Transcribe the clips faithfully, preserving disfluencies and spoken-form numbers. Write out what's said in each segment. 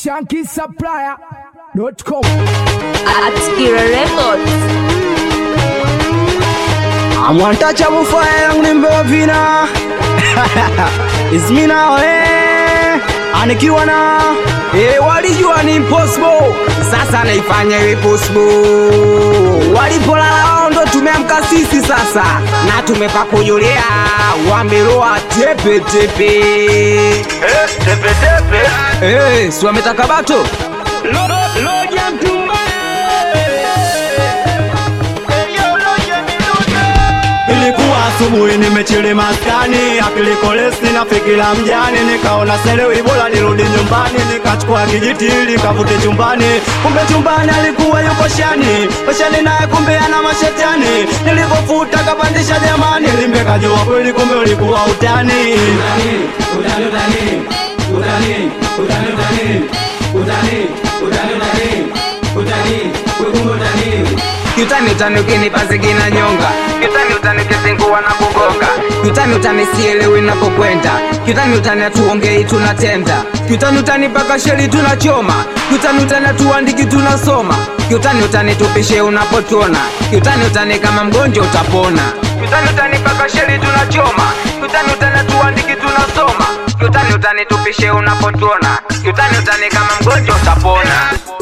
Shanky Supplier dot com at Kira Records. I'm untouchable for young nimbe vina. It's me now, eh? Anikiwa na eh, walijua ni impossible. Sasa naifanya iwe possible. Walipolala ndo tumeamka sisi sasa. Na tumepakujolea wameroa tepe tepe. Eh, tepe tepe. Eh, si wametaka bato? Loja mtumba. Ilikuwa asubuhi nimechele maskani, akili kolesi na fikira mjani, nikaona selewi bora nirudi nyumbani, nikachukua kijiti nikavute chumbani, kumbe chumbani alikuwa yuko shani, shani naye kumbe ana mashetani, nilipofuta kapandisha jamani, limbeka jua kweli kumbe ulikuwa utani. Utani, utani, utani, utani, utani, utani, utani, utani, utani, kukumbu utani. Kitani utani ukinipazi kina nyonga, kitani utani ukizinguwa na kugonga, kitani utani sielewi napokwenda, kitani utani atuongei tunatenda, kitani utani paka sheli tunachoma, kitani utani atuandiki tunasoma, kitani utani tupishe unapotuona, kitani utani kama mgonjwa utapona, kitani utani paka sheli tunachoma, kitani utani atuandiki tunasoma, kitani utani tupishe unapotuona, kitani utani kama mgonjwa utapona.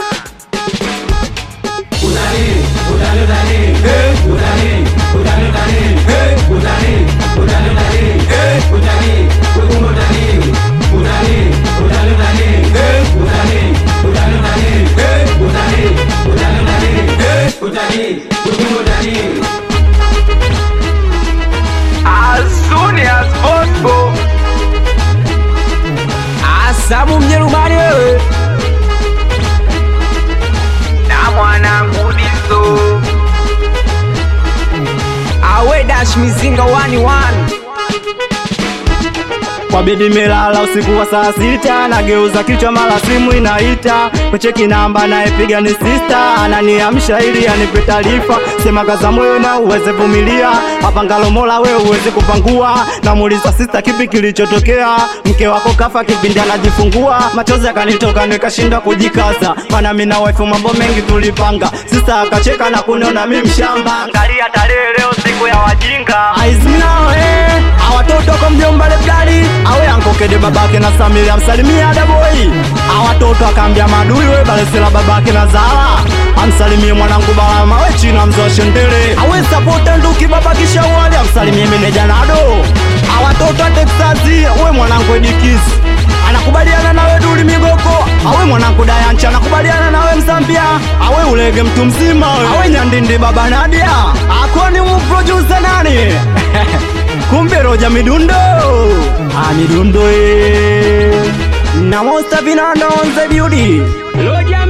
Utani, utani, utani, utani, utani, utani, utani, utani, utani, utani, kukumbu utani, utani, utani, utani, utani, utani, utani, utani, utani, utani, kukumbu utani. As soon as possible. Asamu Mjerumani wewe na mwanangu Dizo awe dash mizinga wani wani. Kwa bedi melala usiku wa saa sita, nageuza kichwa mara simu inaita, kucheki namba naepiga ni sister, ananiamsha ili anipe taarifa, sema kaza moyo na uweze vumilia, hapa ngalo mola wewe uweze kupangua, namuuliza sister kipi kilichotokea, mke wako kafa kipindi anajifungua, machozi akanitoka nikashinda kujikaza, maana mimi na wife mambo mengi tulipanga, sister akacheka na kuniona mimi mshamba, angalia tarehe leo siku ya wajinga, aizmina eh, awatoto kwa mjomba lepdali, awe ankokede babake na Samira amsalimia adaboi, awatoto akambia madui we balesela babake na Zala, amsalimie mwanangu Balama we china mzo shendele, awe sapota nduki babaki shawali, amsalimie meneja Nado, awatoto Texazi we mwanangu Edikisi, anakubaliana nawe Duli Migoko, awe mwanangu Dayancha anakubaliana nawe Mzambia, awe ulege mtu mzima, awe Nyandindi baba Nadia, akoni mproducer nani kumbe Roja Midundo, ah Midundo eh, na Mosta Vinando on the beauty, Roja